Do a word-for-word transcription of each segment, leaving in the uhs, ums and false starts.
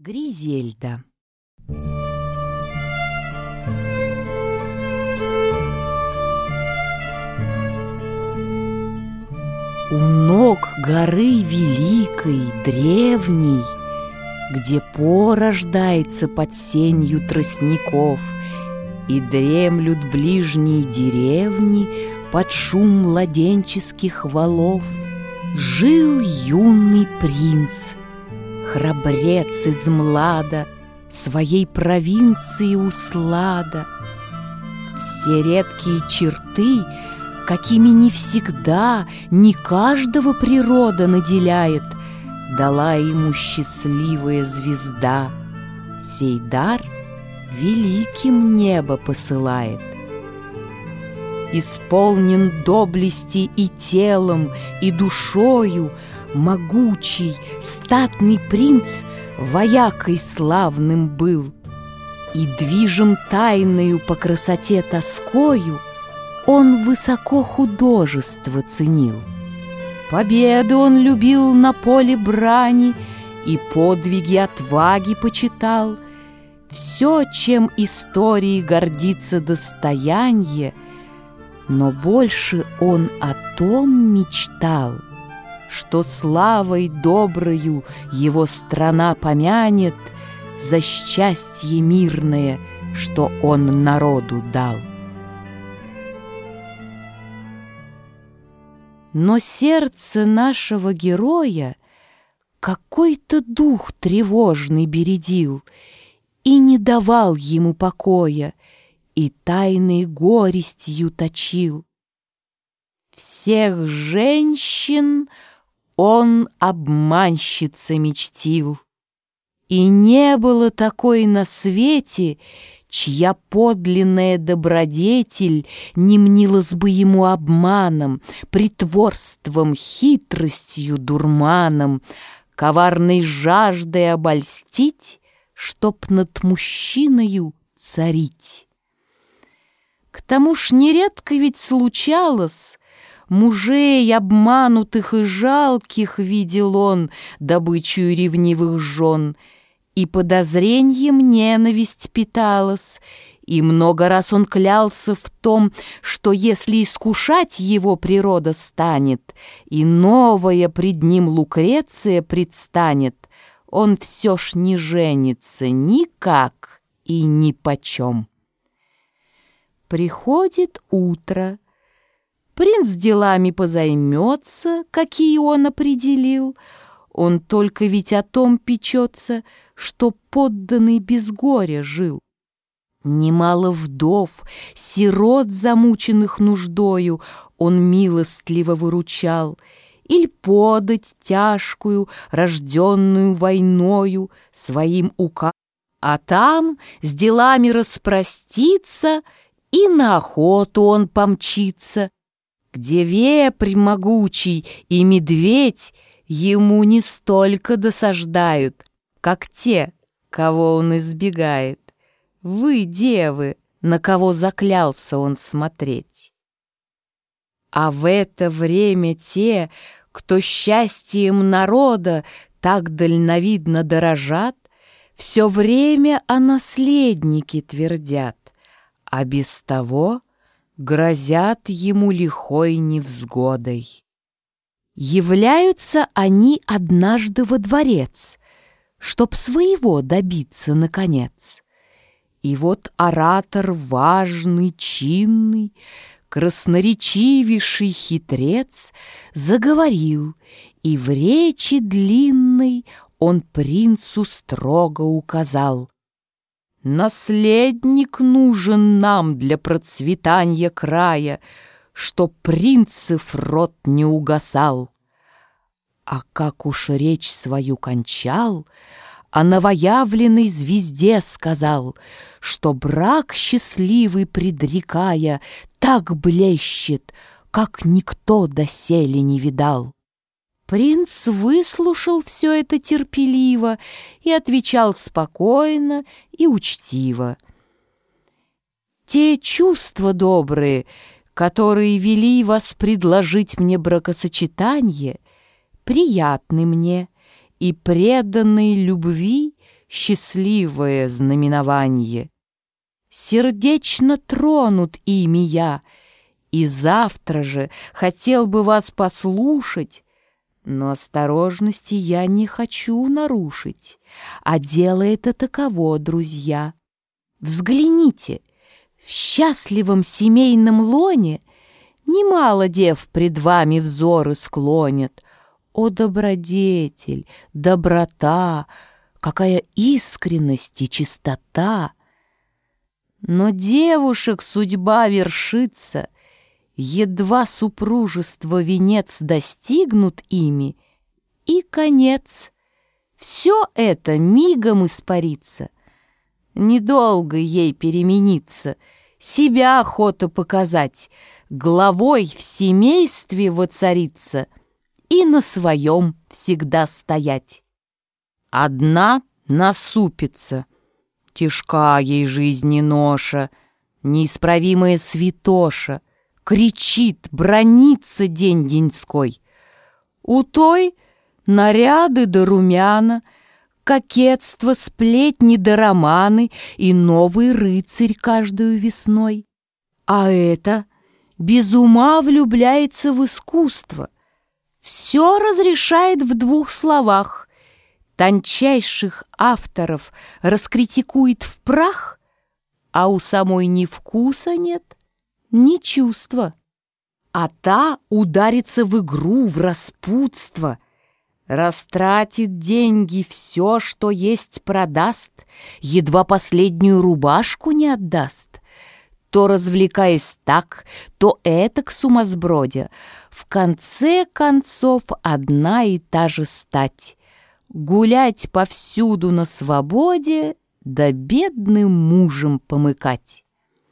Гризельда. У ног горы великой, древней, где По рождается под сенью тростников, и дремлют ближние деревни под шум младенческих валов, жил юный принц, храбрец из млада, своей провинции услада. Все редкие черты, какими не всегда, не каждого природа наделяет, дала ему счастливая звезда. Сей дар великим небо посылает. Исполнен доблести и телом, и душою, могучий, статный принц воякой славным был, и движим тайною по красоте тоскою он высоко художество ценил. Победы он любил на поле брани и подвиги отваги почитал. Все, чем истории гордится достояние, но больше он о том мечтал, что славой доброю его страна помянет за счастье мирное, что он народу дал. Но сердце нашего героя какой-то дух тревожный бередил и не давал ему покоя, и тайной горестью точил. Всех женщин он обманщицами чтил, и не было такой на свете, чья подлинная добродетель не мнилась бы ему обманом, притворством, хитростью, дурманом, коварной жаждой обольстить, чтоб над мужчиною царить. К тому ж нередко ведь случалось, мужей обманутых и жалких видел он добычу ревнивых жен, и подозреньем ненависть питалась, и много раз он клялся в том, что если искушать его природа станет, и новая пред ним Лукреция предстанет, он все ж не женится никак и нипочем. Приходит утро, принц делами позаймется, какие он определил. Он только ведь о том печется, что подданный без горя жил. Немало вдов, сирот, замученных нуждою, он милостливо выручал, иль подать тяжкую, рожденную войною, своим указом. А там с делами распростится, и на охоту он помчится, где вепрь могучий и медведь ему не столько досаждают, как те, кого он избегает. Вы, девы, на кого заклялся он смотреть. А в это время те, кто счастьем народа так дальновидно дорожат, все время о наследнике твердят, а без того грозят ему лихой невзгодой. Являются они однажды во дворец, чтоб своего добиться наконец. И вот оратор важный, чинный, красноречивейший хитрец заговорил, и в речи длинной он принцу строго указал: «Наследник нужен нам для процветания края, чтоб принцев род не угасал». А как уж речь свою кончал, о новоявленной звезде сказал, что брак счастливый предрекая так блещет, как никто доселе не видал. Принц выслушал все это терпеливо и отвечал спокойно и учтиво: «Те чувства добрые, которые вели вас предложить мне бракосочетание, приятны мне, и преданной любви счастливое знаменование. Сердечно тронут ими я, и завтра же хотел бы вас послушать, но осторожности я не хочу нарушить, а дело это таково, друзья. Взгляните, в счастливом семейном лоне немало дев пред вами взоры склонят. О, добродетель, доброта, какая искренность и чистота! Но девушек судьба вершится, едва супружество венец достигнут ими, и конец. Все это мигом испарится. Недолго ей перемениться, себя охота показать, главой в семействе воцариться и на своем всегда стоять. Одна насупится, тяжка ей жизни ноша, неисправимая святоша, кричит, бранится день-деньской. У той наряды да румяна, кокетство, сплетни да романы и новый рыцарь каждую весной. А это без ума влюбляется в искусство, все разрешает в двух словах, тончайших авторов раскритикует в прах, а у самой ни вкуса нет, ни чувства. А та ударится в игру, в распутство, растратит деньги, все, что есть, продаст, едва последнюю рубашку не отдаст. То развлекаясь так, то этак сумасбродя, в конце концов одна и та же стать, гулять повсюду на свободе, да бедным мужем помыкать.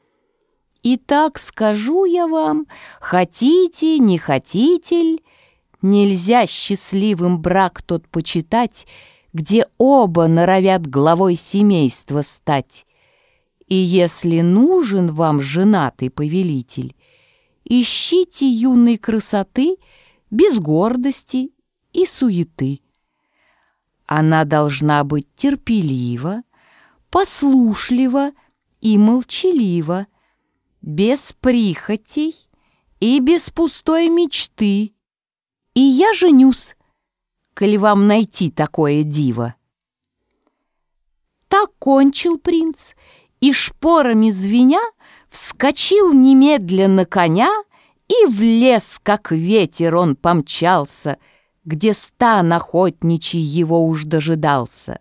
Итак, скажу я вам, хотите, не хотите, нельзя счастливым брак тот почитать, где оба норовят главой семейства стать. И если нужен вам женатый повелитель, ищите юной красоты без гордости и суеты. Она должна быть терпелива, послушлива и молчалива, без прихотей и без пустой мечты. И я женюсь, коли вам найти такое диво. Так кончил принц, и шпорами звеня вскочил немедленно коня, и в лес, как ветер, он помчался, где стан охотничий его уж дожидался.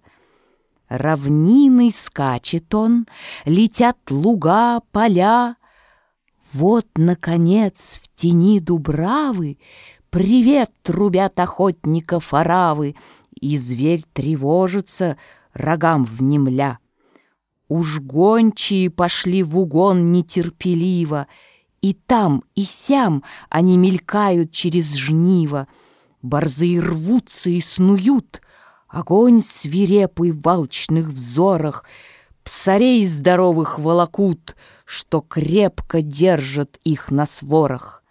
Равниной скачет он, летят луга, поля. Вот, наконец, в тени дубравы привет трубят охотников оравы, и зверь тревожится, рогам внемля. Уж гончие пошли в угон нетерпеливо, и там, и сям они мелькают через жниво. Борзые рвутся и снуют, огонь свирепый в алчных взорах, псарей здоровых волокут, что крепко держат их на сворах.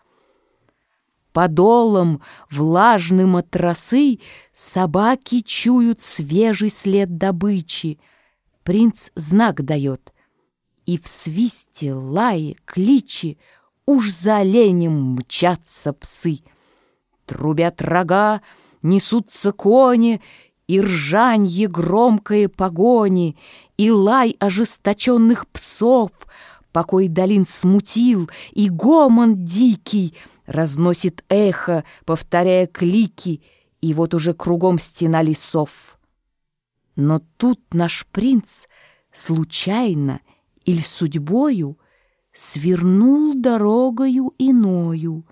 Подолом влажным от росы собаки чуют свежий след добычи. Принц знак дает, и в свисте, лае, кличи уж за оленем мчатся псы. Трубят рога, несутся кони, и ржанье громкое погони, и лай ожесточенных псов покой долин смутил, и гомон дикий разносит эхо, повторяя клики, и вот уже кругом стена лесов. Но тут наш принц случайно или судьбою свернул дорогою иною.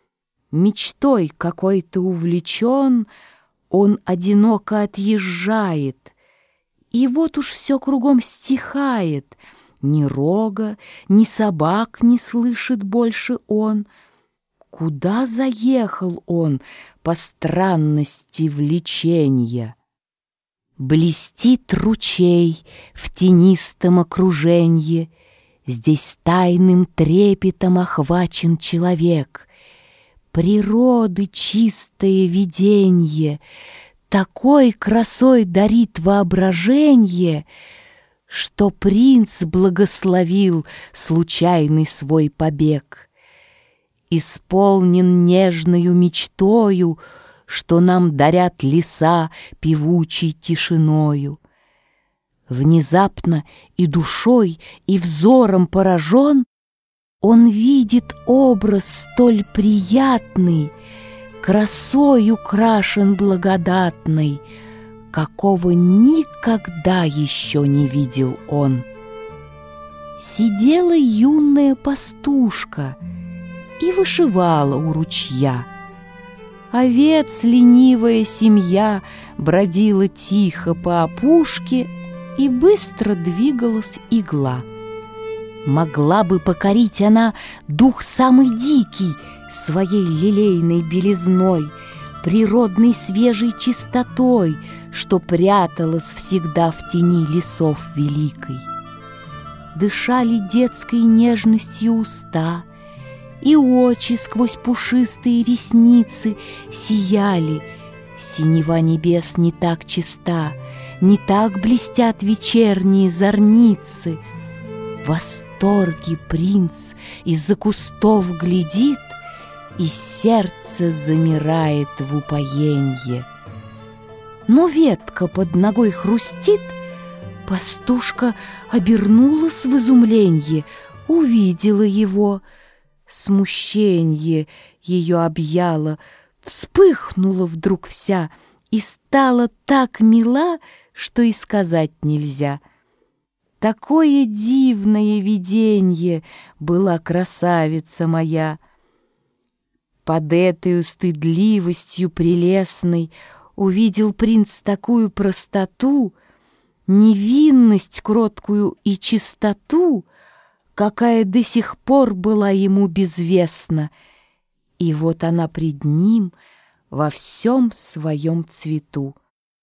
Мечтой какой-то увлечен, он одиноко отъезжает, и вот уж все кругом стихает, ни рога, ни собак не слышит больше он. Куда заехал он по странности влеченья? Блестит ручей в тенистом окруженье, здесь тайным трепетом охвачен человек. Природы чистое виденье, такой красой дарит воображенье, что принц благословил случайный свой побег. Исполнен нежною мечтою, что нам дарят леса певучей тишиною. Внезапно и душой, и взором поражен, он видит образ столь приятный, красой украшен благодатной, какого никогда еще не видел он. Сидела юная пастушка и вышивала у ручья. Овец ленивая семья бродила тихо по опушке, и быстро двигалась игла. Могла бы покорить она дух самый дикий своей лилейной белизной, природной свежей чистотой, что пряталась всегда в тени лесов великой. Дышали детской нежностью уста, и очи сквозь пушистые ресницы сияли. Синева небес не так чиста, не так блестят вечерние зорницы. В восторге принц из-за кустов глядит, и сердце замирает в упоенье. Но ветка под ногой хрустит, пастушка обернулась в изумленье, увидела его. Смущенье ее объяло, вспыхнула вдруг вся и стала так мила, что и сказать нельзя. Такое дивное виденье была красавица моя. Под этой стыдливостью прелестной увидел принц такую простоту, невинность кроткую и чистоту, какая до сих пор была ему безвестна, и вот она пред ним во всем своем цвету.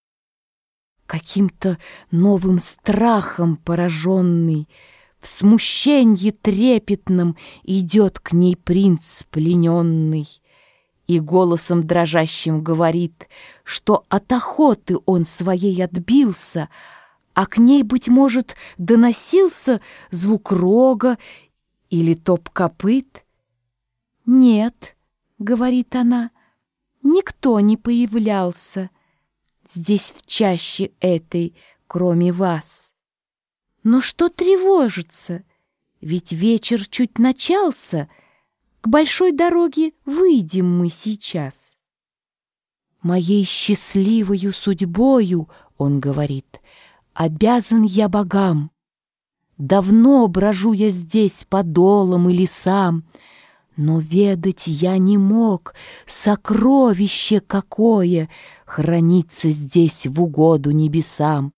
Каким-то новым страхом пораженный, в смущенье трепетном идет к ней принц плененный, и голосом дрожащим говорит, что от охоты он своей отбился, а к ней, быть может, доносился звук рога или топ копыт. «Нет», — говорит она, — «никто не появлялся здесь в чаще этой, кроме вас. Но что тревожиться? Ведь вечер чуть начался, к большой дороге выйдем мы сейчас». «Моей счастливою судьбою, — он говорит, — обязан я богам. Давно брожу я здесь по долам и лесам, но ведать я не мог, сокровище какое хранится здесь в угоду небесам».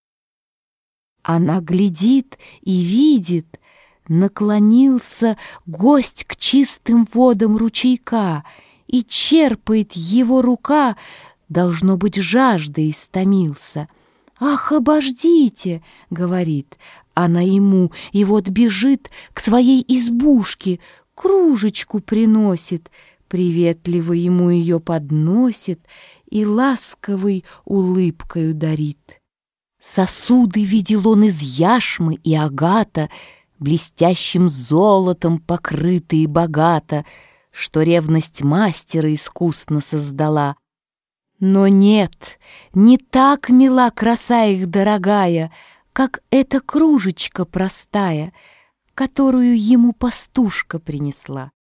Она глядит и видит, наклонился гость к чистым водам ручейка, и черпает его рука, должно быть, жаждой истомился. «Ах, обождите!» — говорит она ему, и вот бежит к своей избушке, кружечку приносит, приветливо ему ее подносит и ласковой улыбкою дарит. Сосуды видел он из яшмы и агата, блестящим золотом покрытые богато, что ревность мастера искусно создала. Но нет, не так мила краса их дорогая, как эта кружечка простая, которую ему пастушка принесла.